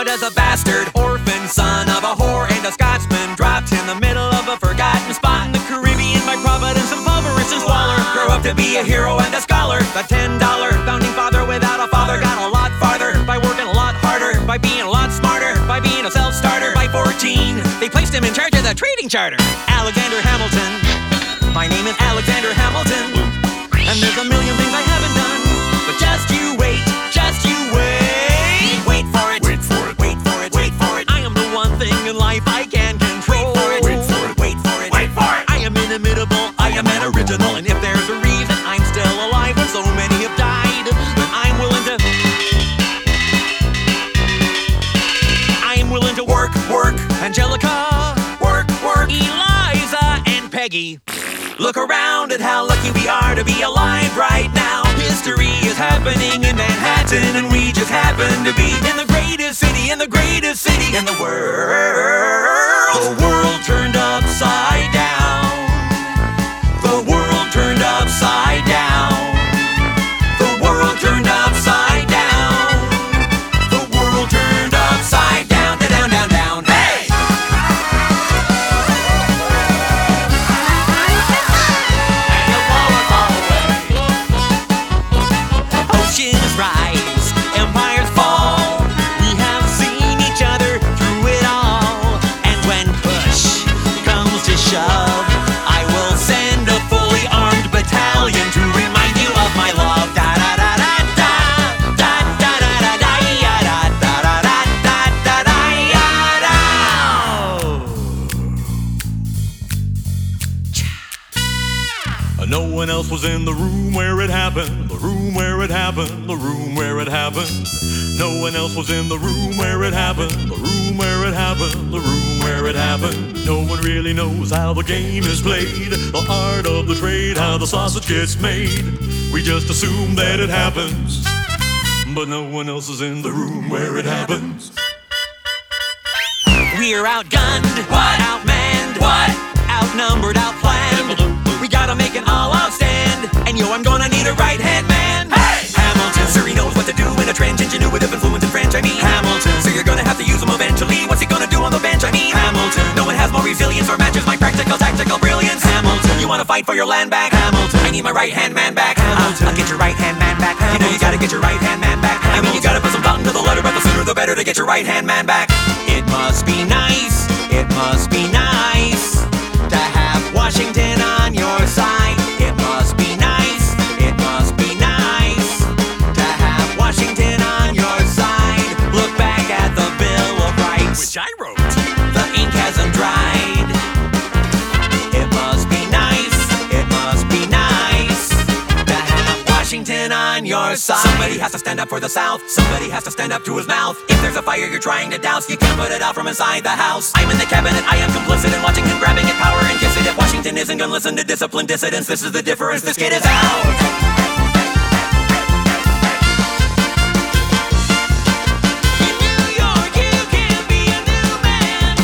How does a bastard orphan son of a whore and a Scotsman dropped in the middle of a forgotten spot in the Caribbean by providence, impoverished and squalor grow up to be a hero and a scholar? The $10 founding father without a father got a lot farther by working a lot harder, by being a lot smarter, by being a self-starter. By 14, they placed him in charge of the trading charter. Alexander Hamilton. My name is Alexander Hamilton, and there's a million things I haven't done, but just you wait, just you wait. Wait for it, Wait for it. wait for it, wait for it. I am the one thing in life I can control. Wait for it. Wait for it, Wait for it. I am inimitable, I am an original, and if there's a reason I'm still alive when so many have died, then I'm willing to work, Angelica, work, Eliza and Peggy. Look around at how lucky we are to be alive right now. History is happening in Manhattan, and we just happen to be in the greatest city, in the world. The world turned upside down. The world turned upside down. The world turned upside down. The world turned upside down, down, down, down. Hey! Oceans rise, empires fall. We have seen each other through it all. And when push comes to shove, I will send a fully armed battalion to remind you of my love. Da da da da da da da da da da da da da da da da. No one else was in the room where it happened, the room where it happened, the room where it happened. No one else was in the room where it happened, the room where it happened, the room where it happened. No one really knows how the game is played, the art of the trade, how the sausage gets made. We just assume that it happens, but no one else is in the room where it happens. We're outgunned, what? Outmanned, what? Outnumbered, outplanned. We gotta make an all-out stand, and yo, I'm gonna need a right-hand man. Hey! Hamilton, sir, he knows what to do in a trench, ingenuitive, influence, and French. I mean Hamilton, so you're gonna have to use him eventually. What's he gonna do on the bench? I mean Hamilton, no one has more resilience or matches my practical, tactical brilliance. Hamilton, you wanna fight for your land back? Hamilton, I need my right-hand man back. Hamilton, I'll get your right-hand man back. Hamilton. You know you gotta get your right-hand man back. Hamilton. I mean you gotta put some thought into the letter, but the sooner the better to get your right-hand man back. It must be nice, it must be nice to have Washington on your side. It must be nice, it must be nice to have Washington on your side. Look back at the Bill of Rights, which I wrote. The ink hasn't dried. It must be nice, it must be nice to have Washington on your side. Somebody has to stand up for the South. Somebody has to stand up to his mouth. If there's a fire you're trying to douse, you can't put it out from inside the house. I'm in the cabinet, I am complicit in watching him grabbing at power and kiss it. If Washington isn't gonna listen to disciplined dissidents, this is the difference, this kid is out. In New York, you can be a new man.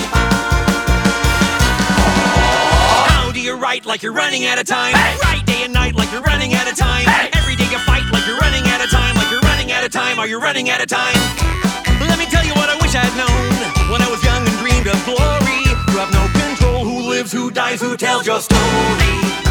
How do you write like you're running out of time? Hey! Write day and night like you're running out of time. Hey! Every day you fight like you're running out of time, like you're running out of time. Are you running out of time? Let me tell you what I wish I'd known when I was young and dreamed of glory. You have no control who lives, who dies, who tells your story.